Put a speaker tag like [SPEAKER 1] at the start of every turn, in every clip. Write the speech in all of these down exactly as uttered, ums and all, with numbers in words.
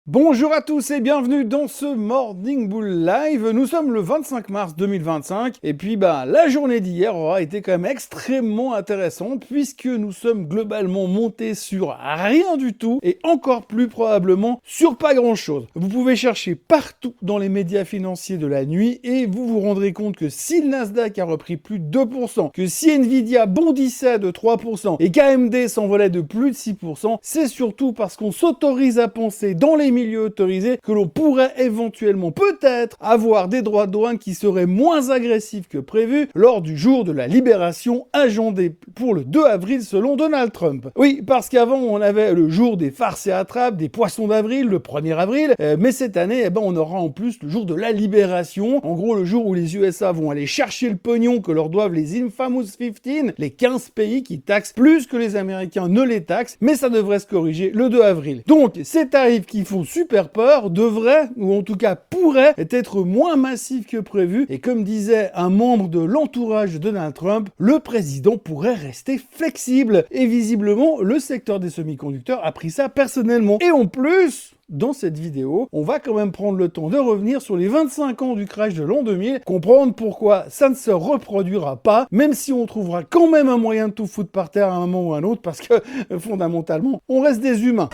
[SPEAKER 1] Bonjour à tous et bienvenue dans ce Morning Bull Live. Nous sommes le vingt-cinq mars deux mille vingt-cinq et puis bah la journée d'hier aura été quand même extrêmement intéressante puisque nous sommes globalement montés sur rien du tout et encore plus probablement sur pas grand chose. Vous pouvez chercher partout dans les médias financiers de la nuit et vous vous rendrez compte que si le Nasdaq a repris plus de deux pour cent, que si Nvidia bondissait de trois pour cent et qu'A M D s'envolait de plus de six pour cent, c'est surtout parce qu'on s'autorise à penser dans les milieu autorisé que l'on pourrait éventuellement peut-être avoir des droits de douane qui seraient moins agressifs que prévu lors du jour de la libération agendé pour le deux avril selon Donald Trump. Oui, parce qu'avant on avait le jour des farces et attrapes, des poissons d'avril, le premier avril, euh, mais cette année eh ben, on aura en plus le jour de la libération, en gros le jour où les U S A vont aller chercher le pognon que leur doivent les Infamous quinze, les quinze pays qui taxent plus que les Américains ne les taxent, mais ça devrait se corriger le deux avril. Donc ces tarifs qui font super peur devrait, ou en tout cas pourrait, être moins massif que prévu. Et comme disait un membre de l'entourage de Donald Trump, le président pourrait rester flexible. Et visiblement, le secteur des semi-conducteurs a pris ça personnellement. Et en plus, dans cette vidéo, on va quand même prendre le temps de revenir sur les vingt-cinq ans du crash de l'an deux mille, comprendre pourquoi ça ne se reproduira pas, même si on trouvera quand même un moyen de tout foutre par terre à un moment ou à un autre, parce que fondamentalement, on reste des humains.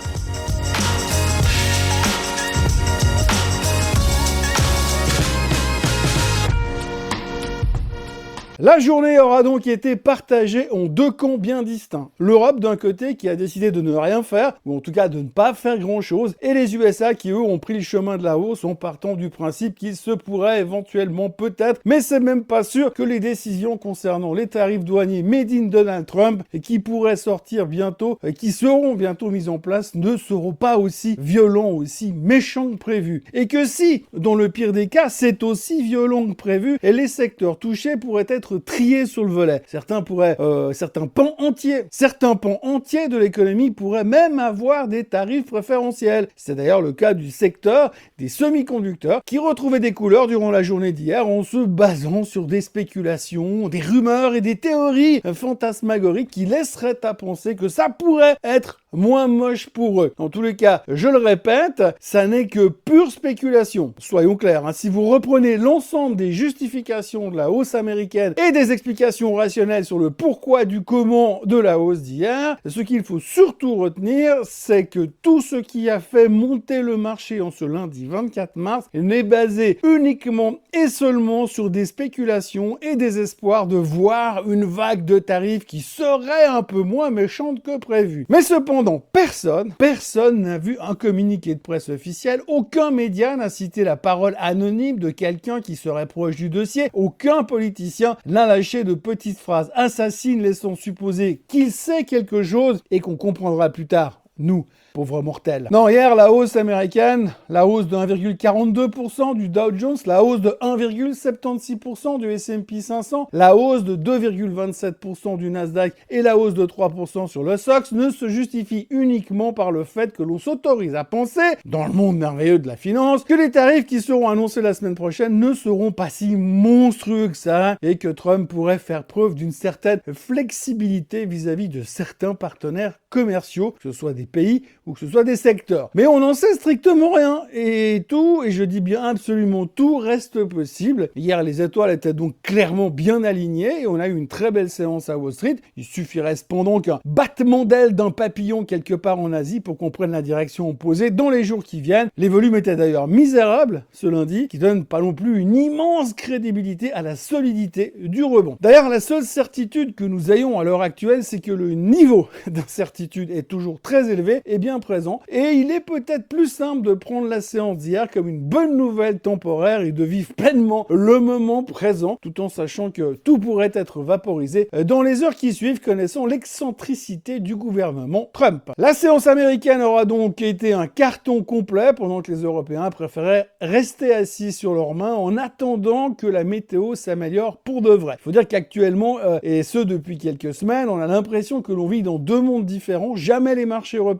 [SPEAKER 1] La journée aura donc été partagée en deux camps bien distincts. L'Europe d'un côté qui a décidé de ne rien faire, ou en tout cas de ne pas faire grand chose, et les U S A qui eux ont pris le chemin de la hausse en partant du principe qu'il se pourrait éventuellement peut-être, mais c'est même pas sûr que les décisions concernant les tarifs douaniers made in Donald Trump et qui pourraient sortir bientôt, et qui seront bientôt mises en place, ne seront pas aussi violents, aussi méchants que prévu. Et que si, dans le pire des cas, c'est aussi violent que prévu, et les secteurs touchés pourraient être triés sur le volet. Certains pourraient, euh, certains pans entiers, certains pans entiers de l'économie pourraient même avoir des tarifs préférentiels. C'est d'ailleurs le cas du secteur des semi-conducteurs qui retrouvait des couleurs durant la journée d'hier en se basant sur des spéculations, des rumeurs et des théories fantasmagoriques qui laisseraient à penser que ça pourrait être moins moche pour eux. En tous les cas, je le répète, ça n'est que pure spéculation. Soyons clairs, hein, si vous reprenez l'ensemble des justifications de la hausse américaine et des explications rationnelles sur le pourquoi du comment de la hausse d'hier, ce qu'il faut surtout retenir, c'est que tout ce qui a fait monter le marché en ce lundi vingt-quatre mars n'est basé uniquement et seulement sur des spéculations et des espoirs de voir une vague de tarifs qui serait un peu moins méchante que prévu. Mais cependant, personne, personne n'a vu un communiqué de presse officiel, aucun média n'a cité la parole anonyme de quelqu'un qui serait proche du dossier, aucun politicien n'a lâché de petites phrases assassines laissant supposer qu'il sait quelque chose et qu'on comprendra plus tard, nous, pauvres mortels. Non, hier, la hausse américaine, la hausse de un virgule quarante-deux pour cent du Dow Jones, la hausse de un virgule soixante-seize pour cent du S and P cinq cents, la hausse de deux virgule vingt-sept pour cent du Nasdaq et la hausse de trois pour cent sur le S O X ne se justifient uniquement par le fait que l'on s'autorise à penser, dans le monde merveilleux de la finance, que les tarifs qui seront annoncés la semaine prochaine ne seront pas si monstrueux que ça et que Trump pourrait faire preuve d'une certaine flexibilité vis-à-vis de certains partenaires commerciaux, que ce soit des pays ou que ce soit des secteurs. Mais on n'en sait strictement rien. Et tout, et je dis bien absolument tout, reste possible. Hier, les étoiles étaient donc clairement bien alignées et on a eu une très belle séance à Wall Street. Il suffirait cependant qu'un battement d'aile d'un papillon quelque part en Asie pour qu'on prenne la direction opposée dans les jours qui viennent. Les volumes étaient d'ailleurs misérables ce lundi, qui donne pas non plus une immense crédibilité à la solidité du rebond. D'ailleurs, la seule certitude que nous ayons à l'heure actuelle, c'est que le niveau d'incertitude est toujours très élevé et bien présent, et il est peut-être plus simple de prendre la séance d'hier comme une bonne nouvelle temporaire et de vivre pleinement le moment présent, tout en sachant que tout pourrait être vaporisé dans les heures qui suivent, connaissant l'excentricité du gouvernement Trump. La séance américaine aura donc été un carton complet, pendant que les Européens préféraient rester assis sur leurs mains en attendant que la météo s'améliore pour de vrai. Il faut dire qu'actuellement, euh, et ce depuis quelques semaines, on a l'impression que l'on vit dans deux mondes différents. Jamais les marchés européens et américains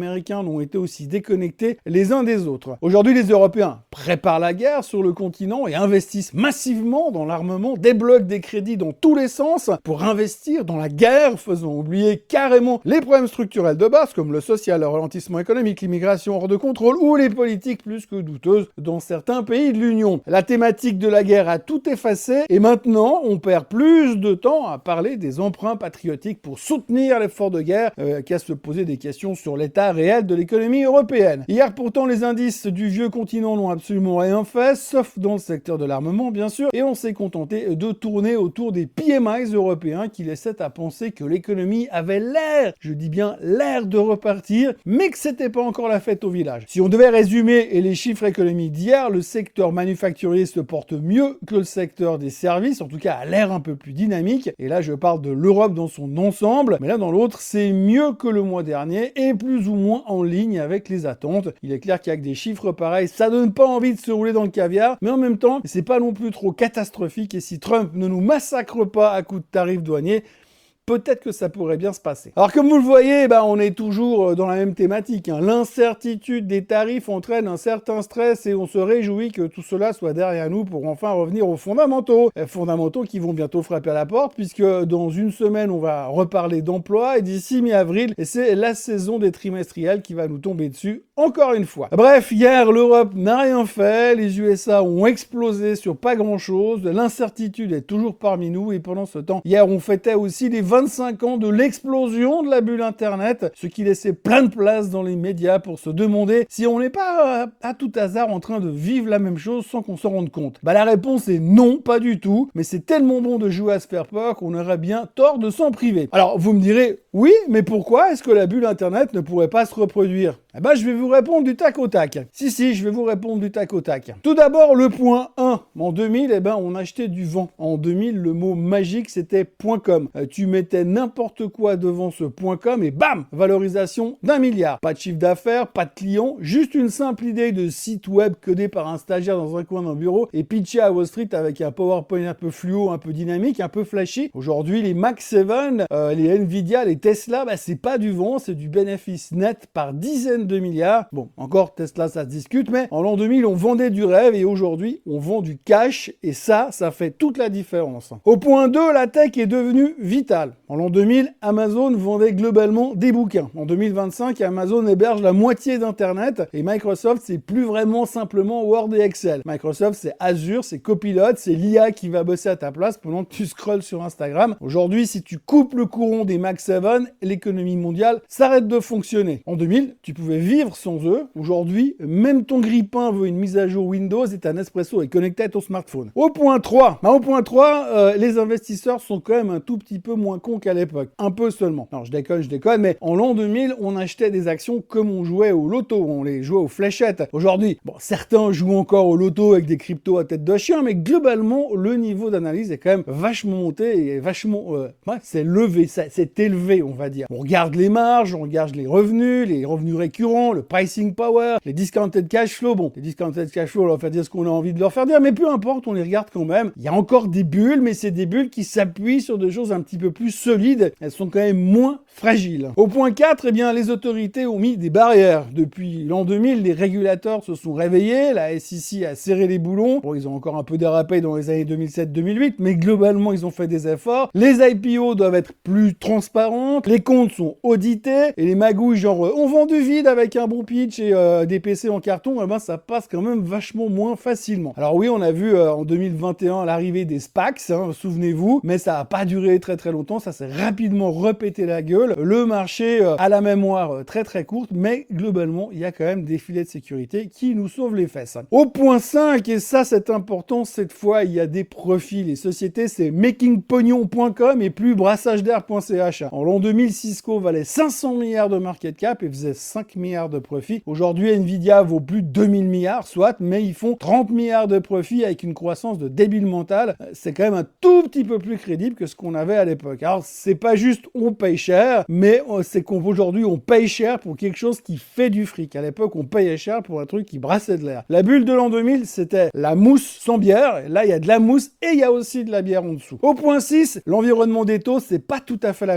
[SPEAKER 1] Américains n'ont été aussi déconnectés les uns des autres. Aujourd'hui, les Européens préparent la guerre sur le continent et investissent massivement dans l'armement, débloquent des crédits dans tous les sens pour investir dans la guerre, faisant oublier carrément les problèmes structurels de base comme le social, le ralentissement économique, l'immigration hors de contrôle ou les politiques plus que douteuses dans certains pays de l'Union. La thématique de la guerre a tout effacé et maintenant on perd plus de temps à parler des emprunts patriotiques pour soutenir l'effort de guerre euh, qu'à se poser des questions sur l'état réel de l'économie européenne. Hier pourtant les indices du vieux continent n'ont absolument rien fait, sauf dans le secteur de l'armement bien sûr, et on s'est contenté de tourner autour des P M Is européens qui laissaient à penser que l'économie avait l'air, je dis bien l'air de repartir, mais que c'était pas encore la fête au village. Si on devait résumer les chiffres économiques d'hier, le secteur manufacturier se porte mieux que le secteur des services, en tout cas a l'air un peu plus dynamique, et là je parle de l'Europe dans son ensemble, mais là dans l'autre c'est mieux que le mois dernier et plus ou moins en ligne avec les attentes. Il est clair qu'avec des chiffres pareils, ça donne pas envie de se rouler dans le caviar, mais en même temps, c'est pas non plus trop catastrophique et si Trump ne nous massacre pas à coups de tarifs douaniers, peut-être que ça pourrait bien se passer. Alors comme vous le voyez, bah, on est toujours dans la même thématique. Hein. L'incertitude des tarifs entraîne un certain stress et on se réjouit que tout cela soit derrière nous pour enfin revenir aux fondamentaux. Les fondamentaux qui vont bientôt frapper à la porte puisque dans une semaine, on va reparler d'emploi et d'ici mi-avril, et c'est la saison des trimestriels qui va nous tomber dessus encore une fois. Bref, hier, l'Europe n'a rien fait, les U S A ont explosé sur pas grand-chose, l'incertitude est toujours parmi nous et pendant ce temps, hier, on fêtait aussi les vingt-cinq ans de l'explosion de la bulle Internet, ce qui laissait plein de place dans les médias pour se demander si on n'est pas euh, à tout hasard en train de vivre la même chose sans qu'on s'en rende compte. Bah la réponse est non, pas du tout, mais c'est tellement bon de jouer à se faire peur qu'on aurait bien tort de s'en priver. Alors vous me direz, oui, mais pourquoi est-ce que la bulle Internet ne pourrait pas se reproduire? Eh ben, je vais vous répondre du tac au tac. Si, si, je vais vous répondre du tac au tac. Tout d'abord, le point un. En deux mille, eh ben, on achetait du vent. En deux mille, le mot magique, c'était .com. Euh, tu mettais n'importe quoi devant ce .com et bam, valorisation d'un milliard. Pas de chiffre d'affaires, pas de clients, juste une simple idée de site web codé par un stagiaire dans un coin d'un bureau et pitché à Wall Street avec un PowerPoint un peu fluo, un peu dynamique, un peu flashy. Aujourd'hui, les Mac sept, euh, les Nvidia, les Tesla, bah, c'est pas du vent, c'est du bénéfice net par dizaines de milliards. Bon, encore Tesla, ça se discute, mais en l'an deux mille, on vendait du rêve et aujourd'hui, on vend du cash et ça, ça fait toute la différence. Au point deux, la tech est devenue vitale. En l'an deux mille, Amazon vendait globalement des bouquins. En deux mille vingt-cinq, Amazon héberge la moitié d'Internet et Microsoft, c'est plus vraiment simplement Word et Excel. Microsoft, c'est Azure, c'est Copilot, c'est l'I A qui va bosser à ta place pendant que tu scrolles sur Instagram. Aujourd'hui, si tu coupes le courant des Mac sept, l'économie mondiale s'arrête de fonctionner. En deux mille, tu pouvais vivre sans eux. Aujourd'hui, même ton grille-pain veut une mise à jour Windows et ta Nespresso est connectée à ton smartphone. Au point trois, bah au point trois, euh, les investisseurs sont quand même un tout petit peu moins cons qu'à l'époque. Un peu seulement. Non, je déconne, je déconne, mais en l'an deux mille, on achetait des actions comme on jouait au loto, on les jouait aux fléchettes. Aujourd'hui, bon, certains jouent encore au loto avec des cryptos à tête de chien, mais globalement, le niveau d'analyse est quand même vachement monté et vachement, euh, ouais, c'est levé, c'est élevé, on va dire. On regarde les marges, on regarde les revenus, les revenus récurrents, le pricing power, les discounted cash flow. Bon, les discounted cash flow, on leur fait dire ce qu'on a envie de leur faire dire, mais peu importe, on les regarde quand même. Il y a encore des bulles, mais c'est des bulles qui s'appuient sur des choses un petit peu plus solides. Elles sont quand même moins fragiles. Au point quatre, eh bien, les autorités ont mis des barrières. Depuis l'an deux mille, les régulateurs se sont réveillés, la S E C a serré les boulons. Bon, ils ont encore un peu dérapé dans les années deux mille sept deux mille huit, mais globalement, ils ont fait des efforts. Les I P O doivent être plus transparentes, les comptes sont audités, et les magouilles genre, euh, on vend du vide avec un bon pitch et euh, des P C en carton, eh ben, ça passe quand même vachement moins facilement. Alors oui, on a vu euh, en deux mille vingt et un l'arrivée des SPACs, hein, souvenez-vous, mais ça n'a pas duré très très longtemps, ça s'est rapidement repété la gueule. Le marché euh, a la mémoire euh, très très courte, mais globalement, il y a quand même des filets de sécurité qui nous sauvent les fesses. Au point cinq, et ça c'est important, cette fois, il y a des profits. Les sociétés, c'est making pognon point com et plus brassage d'air point c h. En l'an deux mille, Cisco valait cinq cents milliards de market cap et faisait cinq milliards de profits. Aujourd'hui, Nvidia vaut plus de deux mille milliards, soit, mais ils font trente milliards de profits avec une croissance de débile mental. C'est quand même un tout petit peu plus crédible que ce qu'on avait à l'époque. Alors, c'est pas juste on paye cher, mais c'est qu'aujourd'hui, on paye cher pour quelque chose qui fait du fric. À l'époque, on payait cher pour un truc qui brassait de l'air. La bulle de l'an deux mille, c'était la mousse sans bière. Et là, il y a de la mousse et il y a aussi de la bière en dessous. Au point six, l'environnement des taux, c'est pas tout à fait la même chose.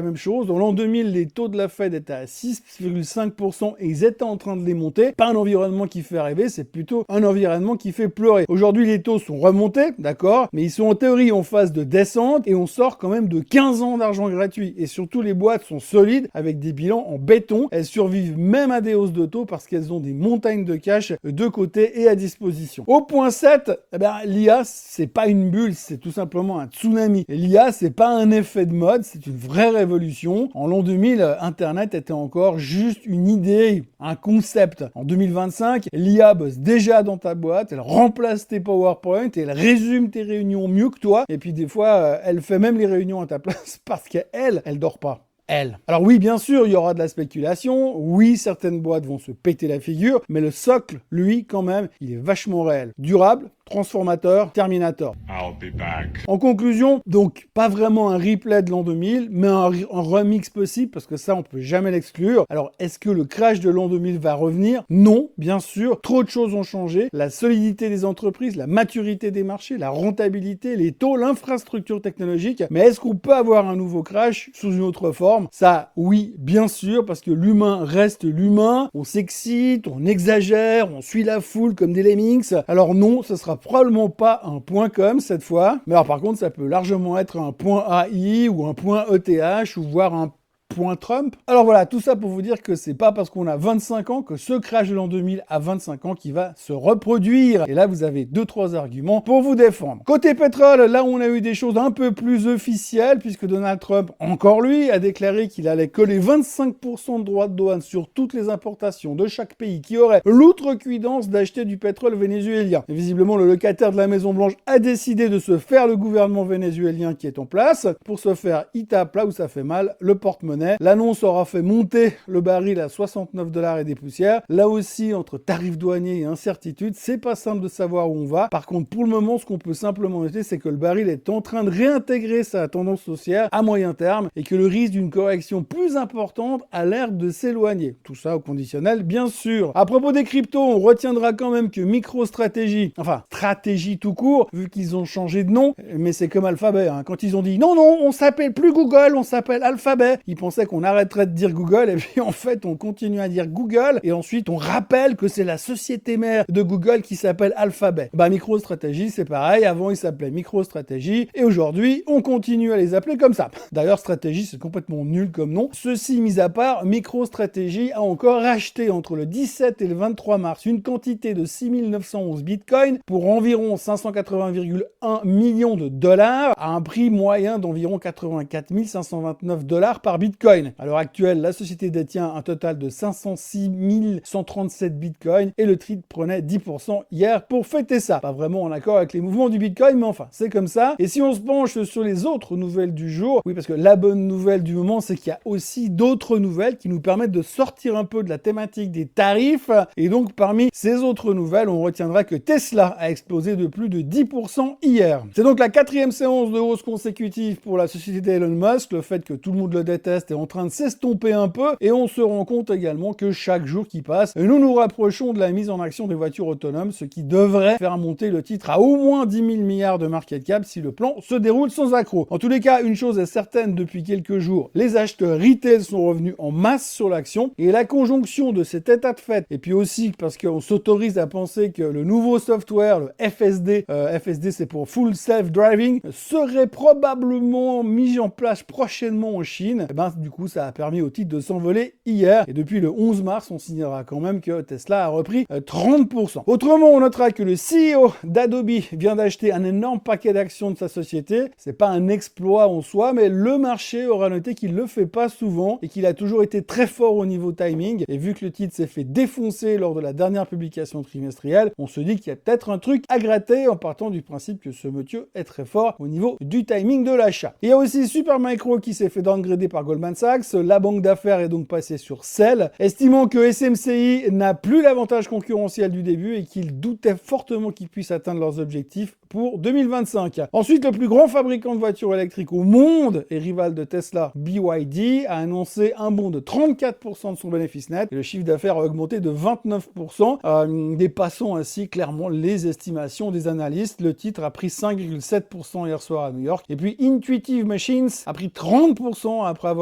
[SPEAKER 1] chose, en l'an deux mille, les taux de la Fed étaient à six virgule cinq pour cent et ils étaient en train de les monter. Pas un environnement qui fait rêver, c'est plutôt un environnement qui fait pleurer. Aujourd'hui, les taux sont remontés, d'accord, mais ils sont en théorie en phase de descente et on sort quand même de quinze ans d'argent gratuit. Et surtout, les boîtes sont solides avec des bilans en béton. Elles survivent même à des hausses de taux parce qu'elles ont des montagnes de cash de côté et à disposition. Au point sept, eh ben, l'I A, c'est pas une bulle, c'est tout simplement un tsunami. L'I A, c'est pas un effet de mode, c'est une vraie révolution. En l'an deux mille, Internet était encore juste une idée, un concept. En deux mille vingt-cinq, l'I A bosse déjà dans ta boîte, elle remplace tes PowerPoint et elle résume tes réunions mieux que toi. Et puis des fois, elle fait même les réunions à ta place parce qu'elle, elle dort pas. Elle. Alors oui, bien sûr, il y aura de la spéculation. Oui, certaines boîtes vont se péter la figure, mais le socle, lui, quand même, il est vachement réel. Durable, transformateur, Terminator.
[SPEAKER 2] I'll be back.
[SPEAKER 1] En conclusion, donc, pas vraiment un replay de l'an deux mille, mais un, un remix possible, parce que ça, on peut jamais l'exclure. Alors, est-ce que le crash de l'an deux mille va revenir? Non, bien sûr. Trop de choses ont changé. La solidité des entreprises, la maturité des marchés, la rentabilité, les taux, l'infrastructure technologique. Mais est-ce qu'on peut avoir un nouveau crash sous une autre forme? Ça, oui, bien sûr, parce que l'humain reste l'humain. On s'excite, on exagère, on suit la foule comme des lemmings. Alors non, ce sera probablement pas un point com cette fois. Mais alors par contre, ça peut largement être un point A I ou un point E T H ou voire un point Trump. Alors voilà, tout ça pour vous dire que c'est pas parce qu'on a vingt-cinq ans que ce crash de l'an deux mille à vingt-cinq ans qui va se reproduire. Et là, vous avez deux, trois arguments pour vous défendre. Côté pétrole, là, on a eu des choses un peu plus officielles puisque Donald Trump, encore lui, a déclaré qu'il allait coller vingt-cinq pour cent de droits de douane sur toutes les importations de chaque pays qui aurait l'outrecuidance d'acheter du pétrole vénézuélien. Et visiblement, le locataire de la Maison-Blanche a décidé de se faire le gouvernement vénézuélien qui est en place pour se faire, il tape là où ça fait mal, le porte-monnaie. L'annonce aura fait monter le baril à soixante-neuf dollars et des poussières. Là aussi, entre tarifs douaniers et incertitude, c'est pas simple de savoir où on va. Par contre, pour le moment, ce qu'on peut simplement noter, c'est que le baril est en train de réintégrer sa tendance haussière à moyen terme et que le risque d'une correction plus importante a l'air de s'éloigner. Tout ça au conditionnel, bien sûr. À propos des cryptos, on retiendra quand même que MicroStrategy, enfin, stratégie tout court, vu qu'ils ont changé de nom, mais c'est comme Alphabet, hein. Quand ils ont dit non, non, on s'appelle plus Google, on s'appelle Alphabet, ils pensaient qu'on arrêterait de dire Google, et puis en fait, on continue à dire Google, et ensuite, on rappelle que c'est la société mère de Google qui s'appelle Alphabet. Bah, MicroStrategy, c'est pareil, avant, ils s'appelaient MicroStrategy, et aujourd'hui, on continue à les appeler comme ça. D'ailleurs, stratégie, c'est complètement nul comme nom. Ceci mis à part, MicroStrategy a encore racheté entre le dix-sept et le vingt-trois mars une quantité de six mille neuf cent onze bitcoins pour environ cinq cent quatre-vingts virgule un millions de dollars à un prix moyen d'environ quatre-vingt-quatre mille cinq cent vingt-neuf dollars par bitcoin. À l'heure actuelle, la société détient un total de cinq cent six mille cent trente-sept bitcoins et le titre prenait dix pour cent hier pour fêter ça. Pas vraiment en accord avec les mouvements du bitcoin, mais enfin, c'est comme ça. Et si on se penche sur les autres nouvelles du jour, oui, parce que la bonne nouvelle du moment, c'est qu'il y a aussi d'autres nouvelles qui nous permettent de sortir un peu de la thématique des tarifs. Et donc, parmi ces autres nouvelles, on retiendra que Tesla a explosé de plus de dix pour cent hier. C'est donc la quatrième séance de hausse consécutive pour la société d'Elon Musk. Le fait que tout le monde le déteste est en train de s'estomper un peu et on se rend compte également que chaque jour qui passe, nous nous rapprochons de la mise en action des voitures autonomes, ce qui devrait faire monter le titre à au moins dix mille milliards de market cap si le plan se déroule sans accroc. En tous les cas, une chose est certaine depuis quelques jours, les acheteurs retail sont revenus en masse sur l'action et la conjonction de cet état de fait et puis aussi parce qu'on s'autorise à penser que le nouveau software, le F S D, euh, F S D c'est pour Full Self Driving, serait probablement mis en place prochainement en Chine, et ben du coup ça a permis au titre de s'envoler hier et depuis le onze mars on signera quand même que Tesla a repris euh, trente pour cent. Autrement on notera que le C E O d'Adobe vient d'acheter un énorme paquet d'actions de sa société, c'est pas un exploit en soi mais le marché aura noté qu'il le fait pas souvent et qu'il a toujours été très fort au niveau timing et vu que le titre s'est fait défoncer lors de la dernière publication trimestrielle, on se dit qu'il y a peut-être un truc à gratter en partant du principe que ce monsieur est très fort au niveau du timing de l'achat. Il y a aussi Supermicro qui s'est fait downgrader par Goldman Sachs, la banque d'affaires est donc passée sur sell, estimant que S M C I n'a plus l'avantage concurrentiel du début et qu'il doutait fortement qu'ils puissent atteindre leurs objectifs pour deux mille vingt-cinq. Ensuite, le plus grand fabricant de voitures électriques au monde et rival de Tesla, B Y D, a annoncé un bond de trente-quatre pour cent de son bénéfice net et le chiffre d'affaires a augmenté de vingt-neuf pour cent, euh, dépassant ainsi clairement les estimations des analystes. Le titre a pris cinq virgule sept pour cent hier soir à New York. Et puis Intuitive Machines a pris trente pour cent après avoir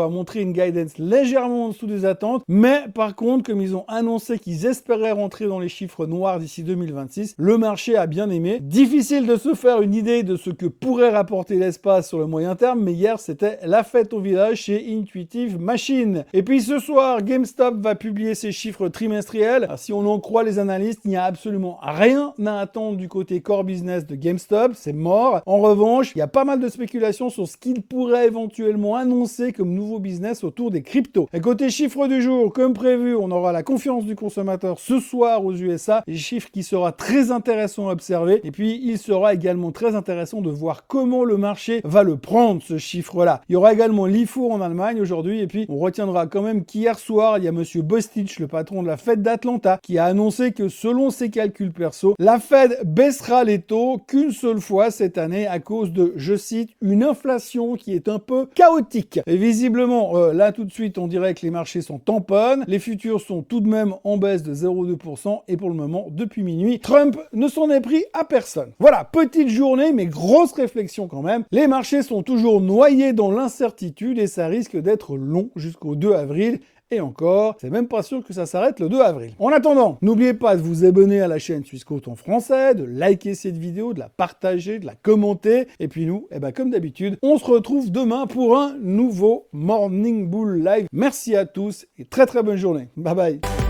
[SPEAKER 1] a montré une guidance légèrement en dessous des attentes, mais par contre, comme ils ont annoncé qu'ils espéraient rentrer dans les chiffres noirs d'ici deux mille vingt-six, le marché a bien aimé. Difficile de se faire une idée de ce que pourrait rapporter l'espace sur le moyen terme, mais hier c'était la fête au village chez Intuitive Machines. Et puis ce soir, GameStop va publier ses chiffres trimestriels. Alors, si on en croit les analystes, il n'y a absolument rien à attendre du côté core business de GameStop, c'est mort. En revanche, il y a pas mal de spéculations sur ce qu'il pourrait éventuellement annoncer comme nouveau business autour des cryptos. Et côté chiffres du jour, comme prévu, on aura la confiance du consommateur ce soir aux U S A, des chiffres qui sera très intéressant à observer. Et puis, il sera également très intéressant de voir comment le marché va le prendre, ce chiffre-là. Il y aura également l'I F O en Allemagne aujourd'hui, et puis on retiendra quand même qu'hier soir, il y a monsieur Bostich, le patron de la Fed d'Atlanta, qui a annoncé que selon ses calculs perso, la Fed baissera les taux qu'une seule fois cette année à cause de, je cite, une inflation qui est un peu chaotique. Et visiblement, euh, là tout de suite, on dirait que les marchés sont tamponnes, les futurs sont tout de même en baisse de zéro virgule deux pour cent, et pour le moment, depuis minuit, Trump ne s'en est pris à personne. Voilà, petite journée, mais grosse réflexion quand même. Les marchés sont toujours noyés dans l'incertitude et ça risque d'être long jusqu'au deux avril. Et encore, c'est même pas sûr que ça s'arrête le deux avril. En attendant, n'oubliez pas de vous abonner à la chaîne Swissquote en français, de liker cette vidéo, de la partager, de la commenter. Et puis nous, eh ben comme d'habitude, on se retrouve demain pour un nouveau Morning Bull Live. Merci à tous et très très bonne journée. Bye bye.